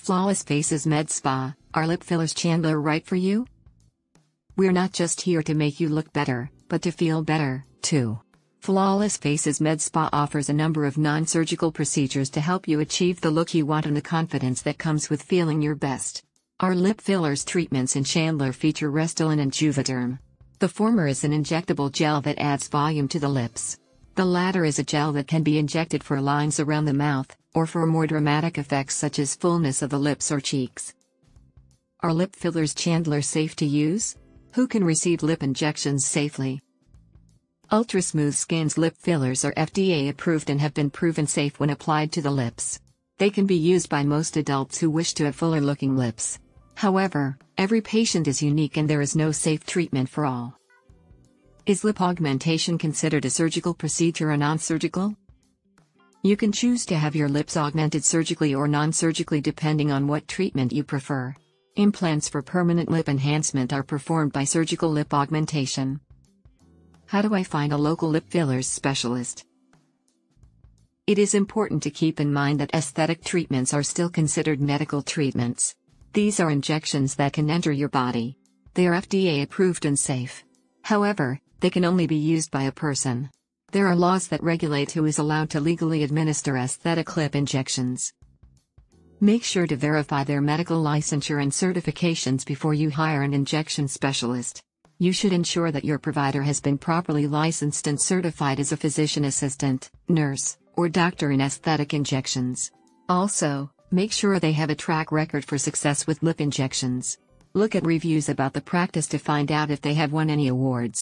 Flawless Faces Med Spa, are lip fillers Chandler right for you? We're not just here to make you look better, but to feel better, too. Flawless Faces Med Spa offers a number of non-surgical procedures to help you achieve the look you want and the confidence that comes with feeling your best. Our lip fillers treatments in Chandler feature Restylane and Juvederm. The former is an injectable gel that adds volume to the lips. The latter is a gel that can be injected for lines around the mouth, or for more dramatic effects such as fullness of the lips or cheeks. Are lip fillers Chandler safe to use? Who can receive lip injections safely? Ultra Smooth Skin's lip fillers are FDA approved and have been proven safe when applied to the lips. They can be used by most adults who wish to have fuller looking lips. However, every patient is unique and there is no safe treatment for all. Is lip augmentation considered a surgical procedure or non-surgical? You can choose to have your lips augmented surgically or non-surgically depending on what treatment you prefer. Implants for permanent lip enhancement are performed by surgical lip augmentation. How do I find a local lip fillers specialist? It is important to keep in mind that aesthetic treatments are still considered medical treatments. These are injections that can enter your body. They are FDA approved and safe. However, they can only be used by a person. There are laws that regulate who is allowed to legally administer aesthetic lip injections. Make sure to verify their medical licensure and certifications before you hire an injection specialist. You should ensure that your provider has been properly licensed and certified as a physician assistant, nurse, or doctor in aesthetic injections. Also, make sure they have a track record for success with lip injections. Look at reviews about the practice to find out if they have won any awards.